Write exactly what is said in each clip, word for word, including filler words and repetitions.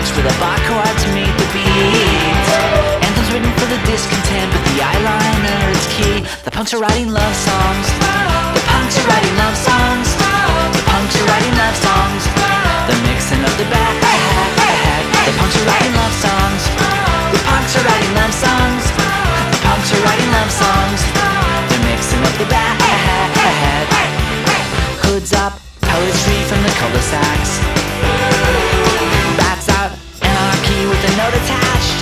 lyrics with a bar chord to meet the beat. Anthems written for the discontent, but the eyeliner is key. The punks are writing love songs. The punks are writing love songs. The punks are writing love songs. They're mixing up the bad. The punks are writing love songs. The punks are writing love songs. The punks are writing love songs. They're mixing up the bad. Hoods up, poetry from the cul-de-sacs. Bats out, anarchy with a note attached.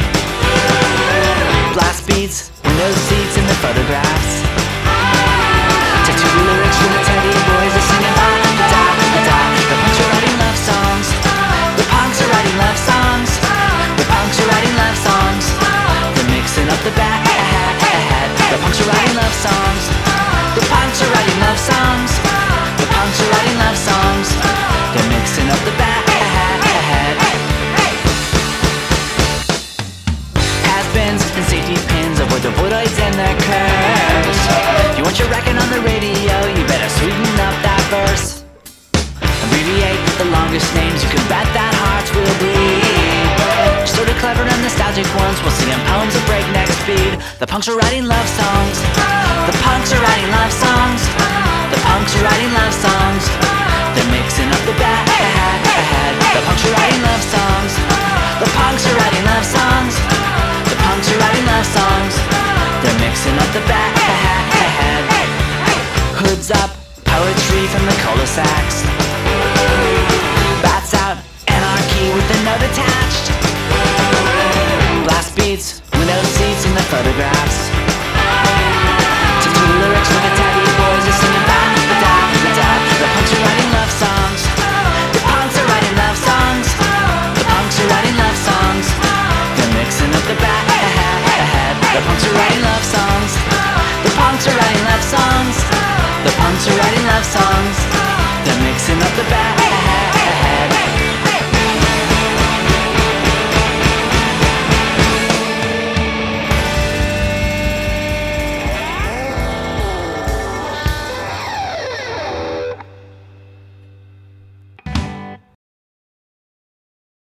Blast beats, window seats in the photographs. Tattoo lyrics from the teddy boys are singing da da da da. The punks are writing love songs. The punks are writing love songs. The punks are writing love songs. They're mixing up the bad. The punks are writing love songs. The punks are writing love songs. The punks are writing love songs. They're mixing up the bad. Has-beens and safety pins avoid the voidoids and their curves. You want your record on the radio, you better sweeten up that verse. Abbreviate the longest names, you can bet that hearts will bleed. Sort of clever and nostalgic ones will sing in poems at breakneck speed. The punks are writing love songs. The punks are writing love songs. The punks are writing love songs. They're mixing up the bad. The punks are writing love songs. The punks are writing love songs. The punks are writing love songs. They're mixing up the bad. Hoods up, poetry from the cul-de-sacs.